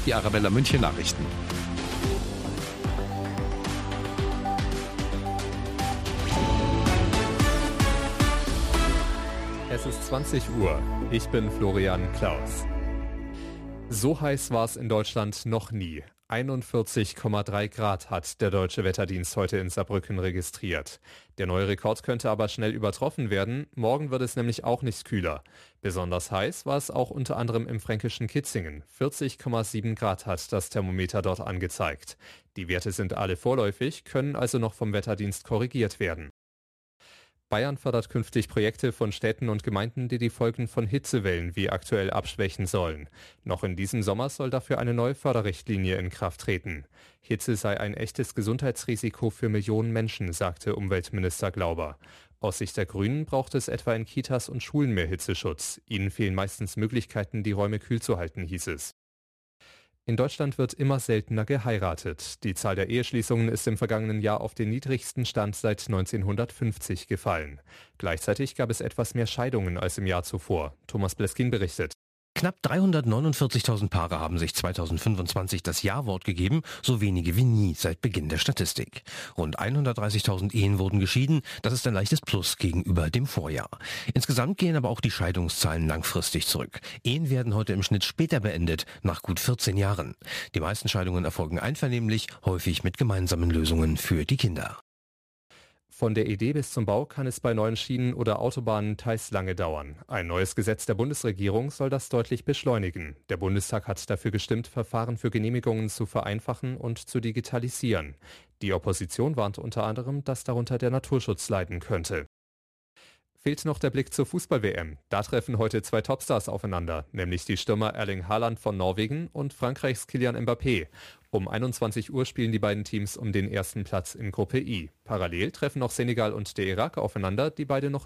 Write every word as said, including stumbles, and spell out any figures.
Die Arabella München Nachrichten. Es ist zwanzig Uhr. Ich bin Florian Klaus. So heiß war es in Deutschland noch nie. einundvierzig Komma drei Grad hat der Deutsche Wetterdienst heute in Saarbrücken registriert. Der neue Rekord könnte aber schnell übertroffen werden. Morgen wird es nämlich auch nicht kühler. Besonders heiß war es auch unter anderem im fränkischen Kitzingen. vierzig Komma sieben Grad hat das Thermometer dort angezeigt. Die Werte sind alle vorläufig, können also noch vom Wetterdienst korrigiert werden. Bayern fördert künftig Projekte von Städten und Gemeinden, die die Folgen von Hitzewellen wie aktuell abschwächen sollen. Noch in diesem Sommer soll dafür eine neue Förderrichtlinie in Kraft treten. Hitze sei ein echtes Gesundheitsrisiko für Millionen Menschen, sagte Umweltminister Glauber. Aus Sicht der Grünen braucht es etwa in Kitas und Schulen mehr Hitzeschutz. Ihnen fehlen meistens Möglichkeiten, die Räume kühl zu halten, hieß es. In Deutschland wird immer seltener geheiratet. Die Zahl der Eheschließungen ist im vergangenen Jahr auf den niedrigsten Stand seit neunzehnhundertfünfzig gefallen. Gleichzeitig gab es etwas mehr Scheidungen als im Jahr zuvor. Thomas Bleskin berichtet. Knapp dreihundertneunundvierzigtausend Paare haben sich zweitausendfünfundzwanzig das Ja-Wort gegeben, so wenige wie nie seit Beginn der Statistik. Rund hundertdreißigtausend Ehen wurden geschieden, das ist ein leichtes Plus gegenüber dem Vorjahr. Insgesamt gehen aber auch die Scheidungszahlen langfristig zurück. Ehen werden heute im Schnitt später beendet, nach gut vierzehn Jahren. Die meisten Scheidungen erfolgen einvernehmlich, häufig mit gemeinsamen Lösungen für die Kinder. Von der Idee bis zum Bau kann es bei neuen Schienen oder Autobahnen teils lange dauern. Ein neues Gesetz der Bundesregierung soll das deutlich beschleunigen. Der Bundestag hat dafür gestimmt, Verfahren für Genehmigungen zu vereinfachen und zu digitalisieren. Die Opposition warnt unter anderem, dass darunter der Naturschutz leiden könnte. Fehlt noch der Blick zur Fußball-W M. Da treffen heute zwei Topstars aufeinander, nämlich die Stürmer Erling Haaland von Norwegen und Frankreichs Kylian Mbappé. Um einundzwanzig Uhr spielen die beiden Teams um den ersten Platz in Gruppe I. Parallel treffen noch Senegal und der Irak aufeinander, die beide noch